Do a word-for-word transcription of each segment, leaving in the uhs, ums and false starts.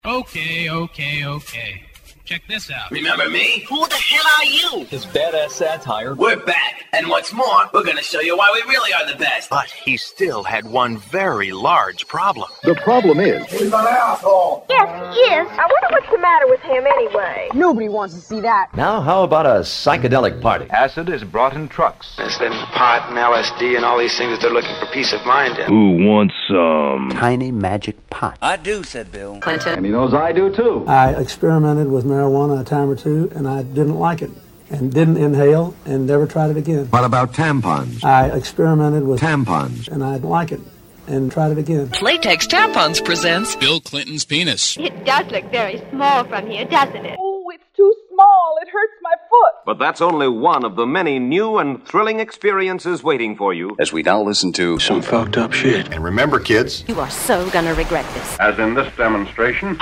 Okay, okay, okay. Check this out. Remember me? Who the hell are you? His badass satire. We're back, and what's more, we're gonna show you why we really are the best. But he still had one very large problem. The problem is... He's an asshole! Yes, he is. I wonder what's the matter with him anyway. Nobody wants to see that. Now, how about a psychedelic party? Acid is brought in trucks. There's them pot and L S D and all these things that they're looking for peace of mind in. Who wants some? Tiny magic pot. I do, said Bill Clinton. And he knows I do, too. I experimented with marijuana a time or two, and I didn't like it, and didn't inhale, and never tried it again. What about tampons? I experimented with tampons, and I didn't like it, and tried it again. Playtex Tampons presents Bill Clinton's penis. It does look very small from here, doesn't it? Oh, it's too small. It hurts my foot. But that's only one of the many new and thrilling experiences waiting for you. As we now listen to some fucked up shit. And remember, kids, you are so gonna regret this. As in this demonstration.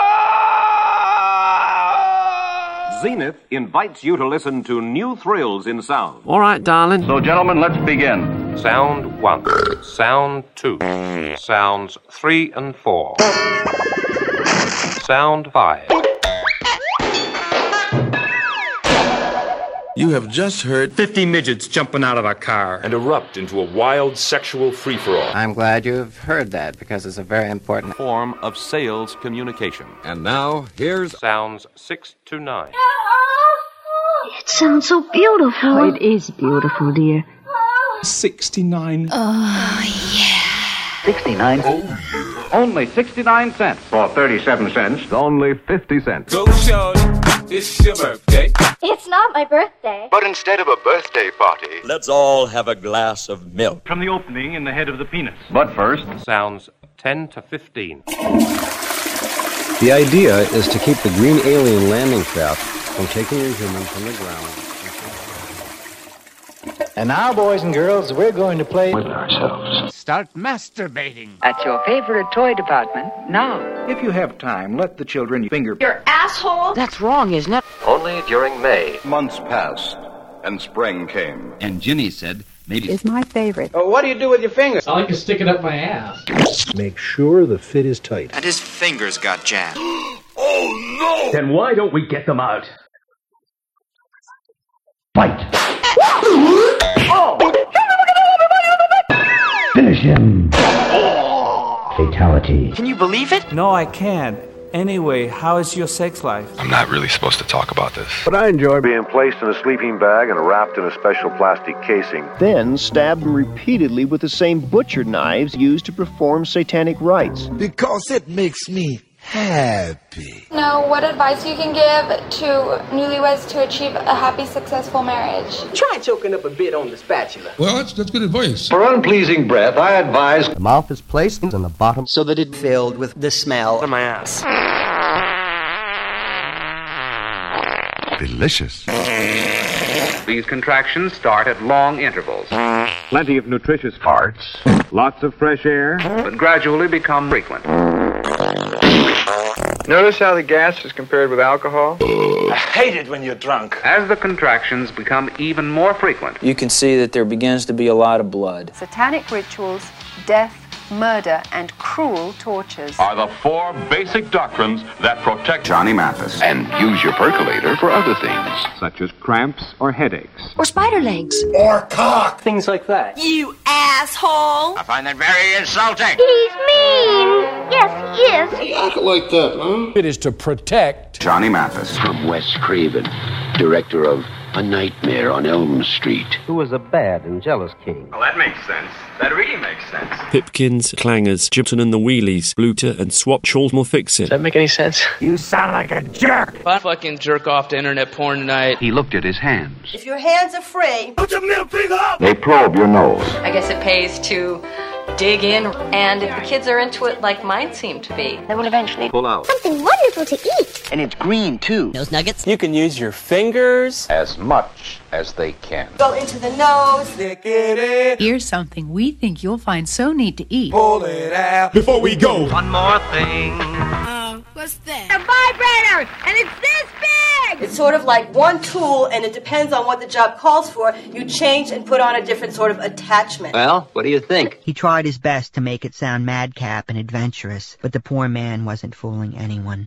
Zenith invites you to listen to new thrills in sound. All right, darling. So, gentlemen, let's begin. Sound one. Sound two. Sounds three and four. Sound five. You have just heard fifty midgets jumping out of a car and erupt into a wild sexual free-for-all. I'm glad you've heard that because it's a very important form of sales communication. And now, here's sounds six to nine. It sounds so beautiful. Oh, it is beautiful, dear. sixty-nine. Oh, yeah. sixty-nine. Oh. Only sixty-nine cents. For thirty-seven cents, only fifty cents. Go, shorty. It's your birthday. It's not my birthday. But instead of a birthday party, let's all have a glass of milk. From the opening in the head of the penis. But first, sounds ten to fifteen. The idea is to keep the green alien landing craft from taking your humans from the ground. And now, boys and girls, we're going to play with ourselves. Start masturbating. At your favorite toy department, now. If you have time, let the children finger... Your asshole? That's wrong, isn't it? Only during May. Months passed, and spring came. And Ginny said, maybe... It's my favorite. Oh, what do you do with your fingers? I like to stick it up my ass. Make sure the fit is tight. And his fingers got jammed. Oh, no! Then why don't we get them out? Fight! Oh! Finish him! Oh! Fatality. Can you believe it? No, I can't. Anyway, how is your sex life? I'm not really supposed to talk about this. But I enjoy being placed in a sleeping bag and wrapped in a special plastic casing. Then stabbed repeatedly with the same butcher knives used to perform satanic rites. Because it makes me happy. Know what advice you can give to newlyweds to achieve a happy, successful marriage? Try choking up a bit on the spatula. Well, that's, that's good advice. For unpleasing breath, I advise... The mouth is placed on the bottom so that it Filled with the smell of my ass. Delicious. These contractions start at long intervals. Plenty of nutritious parts. Lots of fresh air. But gradually become frequent. Notice how the gas is compared with alcohol? I hate it when you're drunk. As the contractions become even more frequent, You can see that there begins to be a lot of blood. Satanic rituals, death, murder, and cruel tortures are the four basic doctrines that protect Johnny Mathis. And use your percolator for other things. such as cramps or headaches. Or spider legs. Or cock. Things like that. You asshole! I find that very insulting. He's mean! Yes, he is. Act like that, huh? It is to protect Johnny Mathis. from Wes Craven, director of A Nightmare on Elm Street. Who was a bad and jealous king. Well, that makes sense. That really makes sense. Pipkins, Clangers, Gypton and the Wheelies, Bluter and Swap Charles will fix it. Does that make any sense? You sound like a jerk. If I fucking jerk off to internet porn tonight. He looked at his hands. If your hands are free, Put your middle finger up! They probe your nose. I guess it pays to dig in, and if the kids are into it like mine seem to be, they will eventually Pull out. something wonderful to eat. And it's green, too. those nuggets. You can use your fingers. As much as they can. Go into the nose. Stick it in. Here's something we think you'll find so neat to eat. Pull it out. before we go. one more thing. Uh, what's that? A vibrator! And it's this big! leg! It's sort of like one tool, and it depends on what the job calls for. You change and put on a different sort of attachment. Well, what do you think? He tried his best to make it sound madcap and adventurous, but the poor man wasn't fooling anyone.